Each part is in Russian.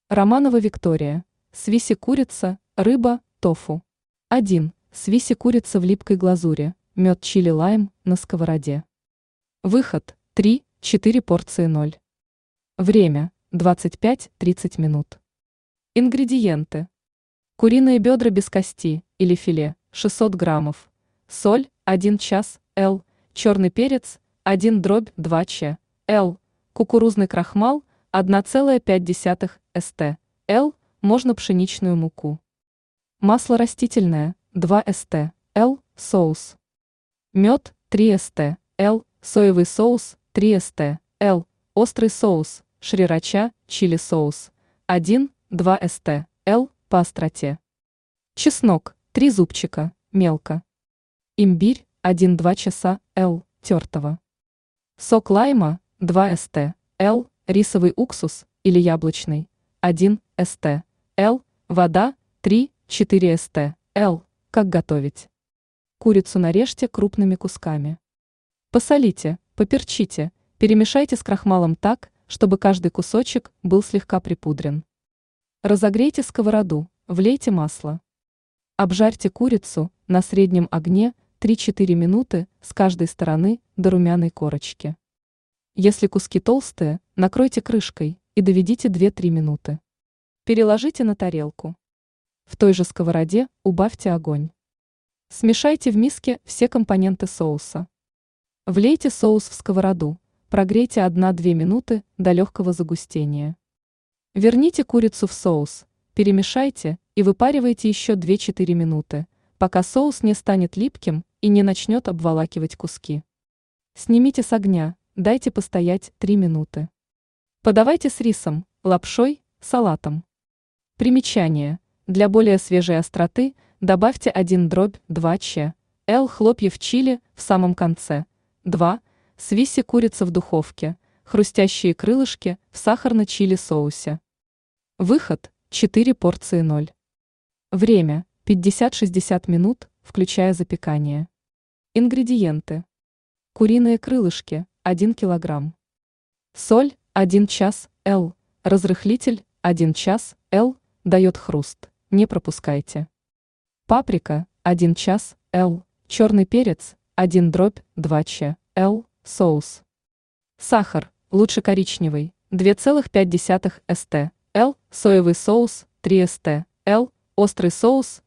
Романова Виктория. Свиси курица, рыба, тофу. 1. Свиси курица в липкой глазури, мед, чили, лайм на сковороде. Выход: 3-4 порции 0. Время: 25-30 минут. Ингредиенты: куриные бедра без кости или филе 600 граммов, соль 1 час Л, черный перец 1/2 ч Л, кукурузный крахмал 1,5 ст Л, можно пшеничную муку. Масло растительное 2 ст Л, соус. Мед 3 ст Л, соевый соус 3 ст Л, острый соус, шрирача, чили соус 1-2 ст Л по остроте. Чеснок 3 зубчика, мелко. Имбирь 1-2 часа Л, тертого. Сок лайма 2 ст Л, рисовый уксус или яблочный 1 ст Л, вода 3-4 ст Л. Как готовить? Курицу нарежьте крупными кусками. Посолите, поперчите, перемешайте с крахмалом так, чтобы каждый кусочек был слегка припудрен. Разогрейте сковороду, влейте масло. Обжарьте курицу на среднем огне 3-4 минуты с каждой стороны до румяной корочки. Если куски толстые, накройте крышкой и доведите 2-3 минуты. Переложите на тарелку. В той же сковороде убавьте огонь. Смешайте в миске все компоненты соуса. Влейте соус в сковороду, прогрейте 1-2 минуты до легкого загустения. Верните курицу в соус, перемешайте и выпаривайте еще 2-4 минуты, пока соус не станет липким и не начнет обволакивать куски. Снимите с огня, дайте постоять 3 минуты. Подавайте с рисом, лапшой, салатом. Примечание: для более свежей остроты добавьте 1/2 ч Л хлопьев чили в самом конце. 2. Свиси курица в духовке, хрустящие крылышки в сахарно-чили соусе. Выход: 4 порции 0. Время: 50-60 минут, включая запекание. Ингредиенты: куриные крылышки 1 кг, соль 1 час Л, разрыхлитель 1 час Л, дает хруст, не пропускайте. Паприка 1 час Л, черный перец 1/2 ч Л, соус. Сахар, лучше коричневый, 2,5 ст Л, соевый соус 3 ст Л, острый соус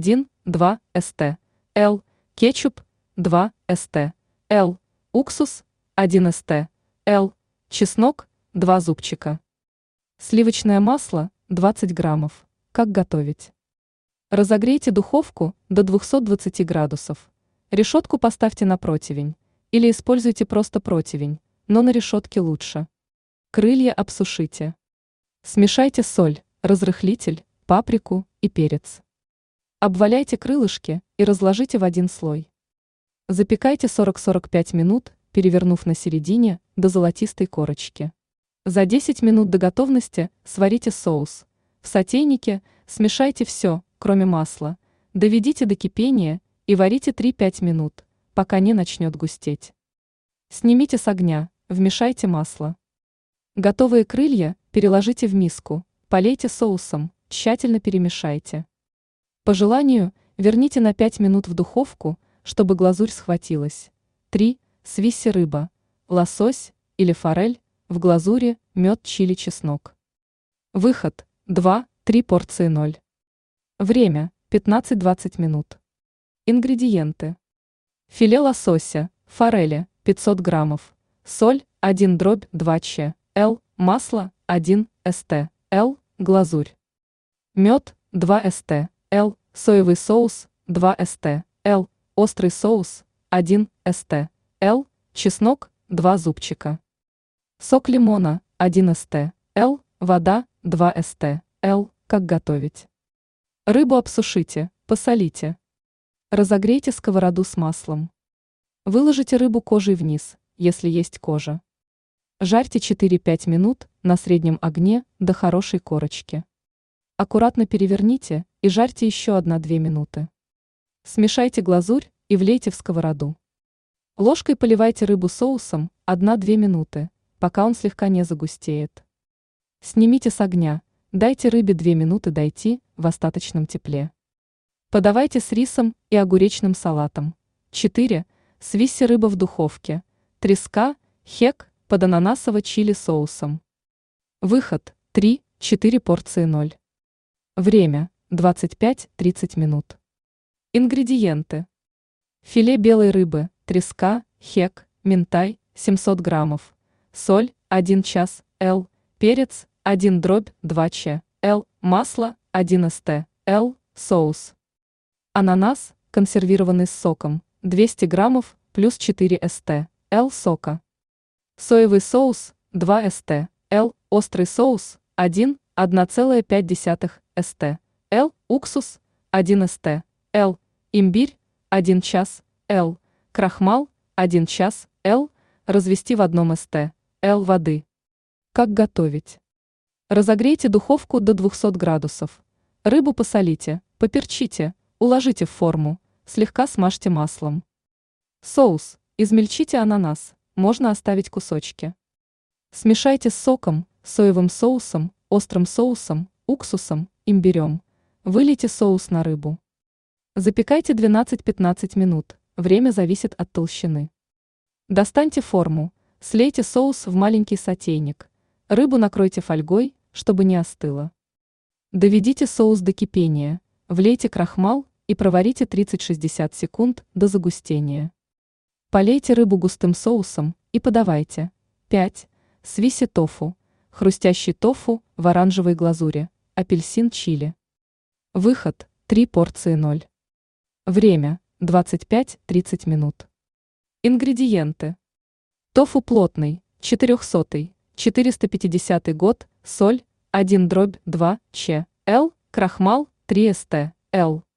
1-2 ст Л, кетчуп 2 ст Л, уксус 1 ст Л, чеснок 2 зубчика. Сливочное масло 20 граммов. Как готовить? Разогрейте духовку до 220 градусов. Решетку поставьте на противень. Или используйте просто противень, но на решетке лучше. Крылья обсушите. Смешайте соль, разрыхлитель, паприку и перец. Обваляйте крылышки и разложите в один слой. Запекайте 40-45 минут, перевернув на середине до золотистой корочки. За 10 минут до готовности сварите соус. В сотейнике смешайте все, кроме масла, доведите до кипения и варите 3-5 минут, пока не начнет густеть. Снимите с огня, вмешайте масло. Готовые крылья переложите в миску, полейте соусом, тщательно перемешайте. По желанию, верните на 5 минут в духовку, чтобы глазурь схватилась. 3. Свиси рыба, лосось или форель, в глазури мед, чили, чеснок. Выход: 2-3 порции 0. Время: 15-20 минут. Ингредиенты: филе лосося, форели 500 граммов, соль 1/2 ч Л, масло 1 ст Л, глазурь. Мед 2 ст Л, соевый соус 2 ст Л, острый соус 1 ст Л, чеснок 2 зубчика. Сок лимона 1 ст Л, вода 2 ст Л. Как готовить? Рыбу обсушите, посолите. Разогрейте сковороду с маслом. Выложите рыбу кожей вниз, если есть кожа. Жарьте 4-5 минут на среднем огне до хорошей корочки. Аккуратно переверните и жарьте еще 1-2 минуты. Смешайте глазурь и влейте в сковороду. Ложкой поливайте рыбу соусом 1-2 минуты, пока он слегка не загустеет. Снимите с огня, Дайте рыбе 2 минуты дойти в остаточном тепле. Подавайте с рисом и огуречным салатом. 4. Свисси рыба в духовке. Треска, хек под ананасово-чили соусом. Выход 3-4 порции 0. Время 25-30 минут. Ингредиенты. Филе белой рыбы, треска, хек, минтай 700 граммов. Соль 1 час Л. Перец 1/2 ч. Л. Масло 1 ст. Л. Соус. Ананас, консервированный с соком, 200 граммов плюс 4 ст. Л. Сока. Соевый соус 2 ст. Л. Острый соус 1,5 ст. Л. Уксус 1 ст. Л. Имбирь 1 час Л. Крахмал 1 час Л. Развести в 1 ст. Л. Воды. Как готовить? Разогрейте духовку до 200 градусов. Рыбу посолите, поперчите, уложите в форму, слегка смажьте маслом. Соус. Измельчите ананас, можно оставить кусочки. Смешайте с соком, соевым соусом, острым соусом, уксусом, имбирем. Вылейте соус на рыбу. Запекайте 12-15 минут, время зависит от толщины. Достаньте форму, слейте соус в маленький сотейник. Рыбу накройте фольгой, чтобы не остыло. Доведите соус до кипения, влейте крахмал и проварите 30-60 секунд до загустения. Полейте рыбу густым соусом и подавайте. 5. Свиси тофу. Хрустящий тофу в оранжевой глазури. Апельсин чили. Выход 3 порции 0. Время 25-30 минут. Ингредиенты. Тофу плотный, 400, 450 год, соль 1/2 ч. Л. Крахмал 3 ст. Л.